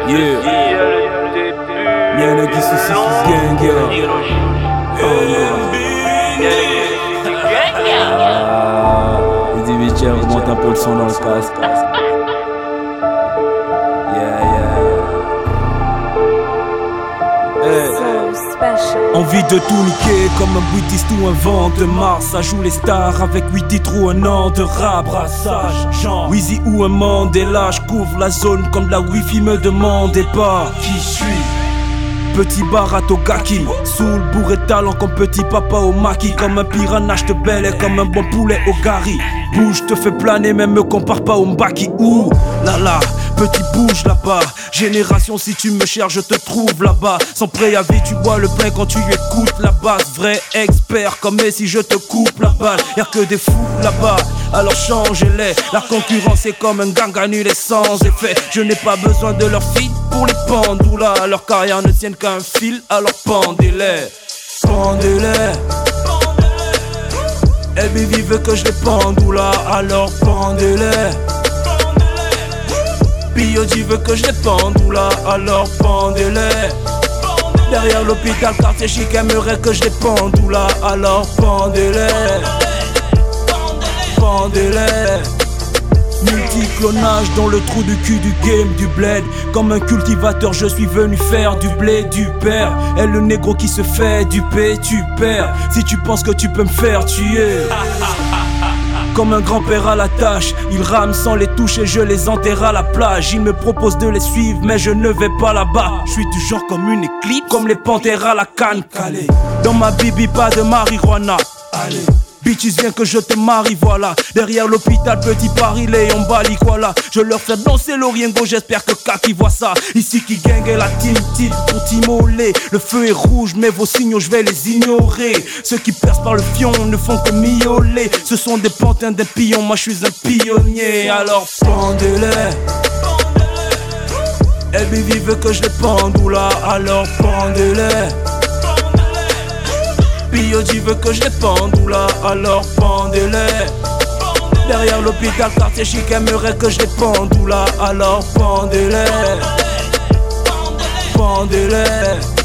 Yeah. Y'en a qui se sentent gang, il dit mais tiens, monte un peu le son dans le casque. Envie de tout niquer comme un bruitiste ou un vent de Mars. Ça joue les stars avec 8 titres ou un an de rap. Brassage, genre Weezy ou un Mandela. J'couvre la zone comme la Wi-Fi, me demandez pas qui je suis. Petit bar à Togaki, soul, bourré de talent comme petit papa au maquis. Comme un piranha, j'te bêle comme un bon poulet au gari. Bouge, te fais planer, même me compare pas au Mbaki. Ouh, là là, petit bouge là-bas. Génération, si tu me cherches, je te trouve là-bas. Sans préavis, tu bois le plein quand tu écoutes la basse. Vrai expert, comme si je te coupe la balle. Y'a que des fous là-bas, alors changez-les. La concurrence est comme un gang annulé sans effet. Je n'ai pas besoin de leur feed pour les pendoulas. Leur carrière ne tienne qu'à un fil, alors pendez-les. Pendez-les. LBV veut que je les pendoula, alors pendez-les. P.O.D veut que je les pendoula, alors pendez-les. Derrière l'hôpital, quartier chic aimerait que je les pendoula, alors pendez-les. Pendez-les. Multiclonage dans le trou du cul du game du bled. Comme un cultivateur je suis venu faire du blé du père. Et le négro qui se fait duper, tu perds. Si tu penses que tu peux me faire tuer. Comme un grand-père à la tâche, il rame sans les toucher, je les enterre à la plage. Il me propose de les suivre, mais je ne vais pas là-bas. Je suis du genre comme une éclipse, comme les panthères à la canne calée. Dans ma bibi, pas de marijuana. Allez. Bitches, viens que je te marie, voilà. Derrière l'hôpital, petit Paris, Léon Bali, voilà. Je leur fais danser l'Oriengo, j'espère que Kaki voit ça. Ici qui gang est la team titre pour t'immoler. Le feu est rouge, mais vos signaux, je vais les ignorer. Ceux qui percent par le fion ne font que miauler. Ce sont des pantins, des pions, moi je suis un pionnier. Alors pendez-les. LBV veut que je les pendoula, alors pendez-les. P.O.D veut que je les pendoula, alors pendez-les. Derrière l'hôpital, quartier chic aimerait que je les pendoula, alors pendez-les. Pendez-les.